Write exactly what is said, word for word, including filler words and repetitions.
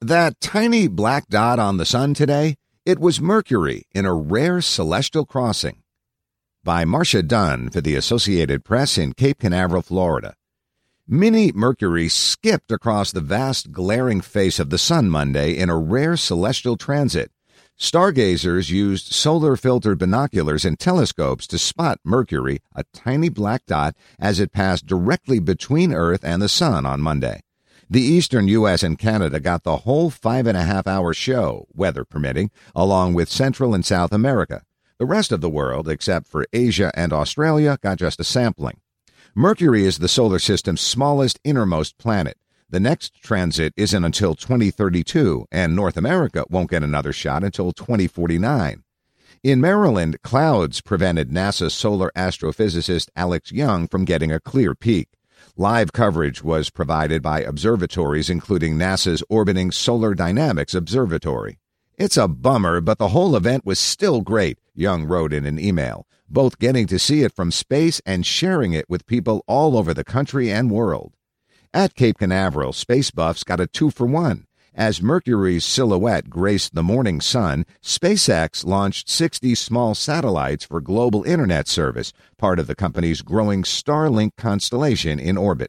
That tiny black dot on the sun today, it was Mercury in a rare celestial crossing. By Marcia Dunn for the Associated Press in Cape Canaveral, Florida. Mini Mercury skipped across the vast glaring face of the sun Monday in a rare celestial transit. Stargazers used solar-filtered binoculars and telescopes to spot Mercury, a tiny black dot, as it passed directly between Earth and the sun on Monday. The eastern U S and Canada got the whole five-and-a-half-hour show, weather permitting, along with Central and South America. The rest of the world, except for Asia and Australia, got just a sampling. Mercury is the solar system's smallest innermost planet. The next transit isn't until twenty thirty-two, and North America won't get another shot until twenty forty-nine. In Maryland, clouds prevented NASA solar astrophysicist Alex Young from getting a clear peek. Live coverage was provided by observatories including NASA's orbiting Solar Dynamics Observatory. "It's a bummer, but the whole event was still great," Young wrote in an email, both getting to see it from space and sharing it with people all over the country and world. At Cape Canaveral, space buffs got a two-for-one. As Mercury's silhouette graced the morning sun, SpaceX launched sixty small satellites for global internet service, part of the company's growing Starlink constellation in orbit.